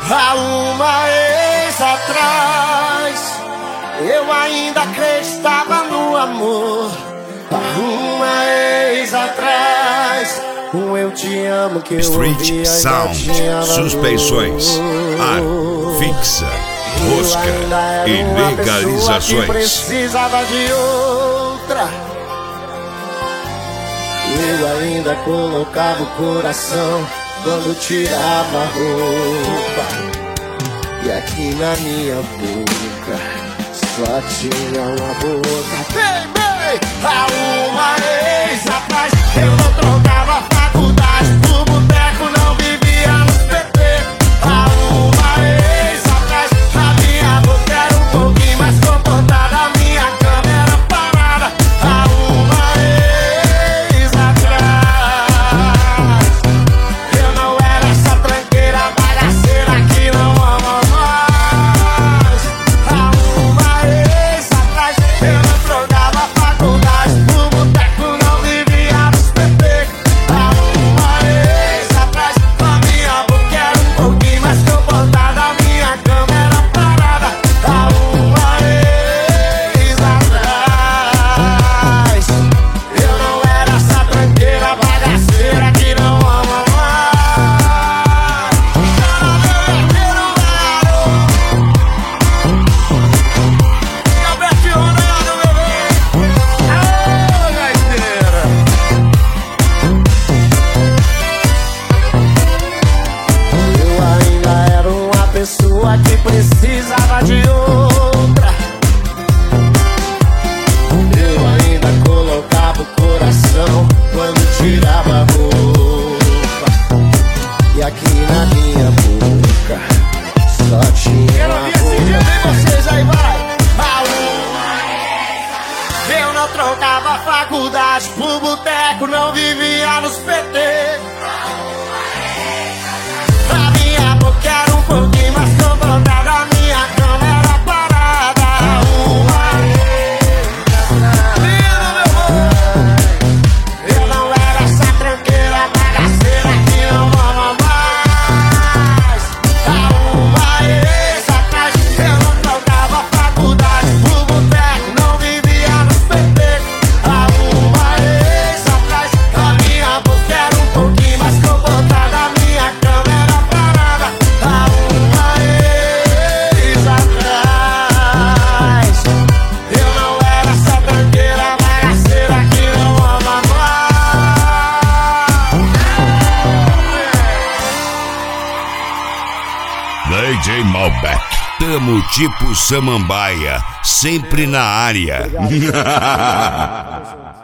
Há uma ex atrás, eu ainda acreditava no amor. Há uma ex atrás, eu te amo que eu Street Sound, suspensões, ar, fixa, rosca e legalizações. Precisava de outra. Eu ainda colocava o coração quando tirava a roupa. E aqui na minha boca só tinha uma boca. Bem, bem, há uma ex atrás, eu não trocava faculdade por boteco, não vivia nos PT. Há uma ex atrás, a minha boca era um pouquinho mais comportada, a minha cama era parada. Há uma ex atrás, eu não era essa tranqueira bagaceira que não ama mais. Há uma ex atrás, eu não trocava faculdade por boteco, não vivia nos PT. Há uma ex atrás, a minha boca era um pouquinho mais comportada, a minha cama era parada. Há uma ex atrás, eu não era essa tranqueira bagaceira que não ama mais. Alberto Ronaldo, bebê. Aô, gaiteira. Eu ainda era uma pessoa que precisava de outra. Eu ainda colocava o coração quando tirava a roupa. E aqui na minha boca só tinha. Quero ouvir esse dia, vem vocês aí, vai. Eu não trocava faculdade por boteco, não vivia nos PT. A minha boca era um pouquinho mais comportada, a minha cama era parada. Eu não era essa tranqueira bagaceira que não ama mais. Há uma ex atrás, eu não trocava faculdade por boteco, não vivia nos PT. Há uma ex atrás, a minha boca era um pouquinho mais comportada, a minha cama era parada. Há uma ex atrás, eu não era essa tranqueira bagaceira que não ama mais. DJ Malbec, tamo tipo Samambaia, sempre na área.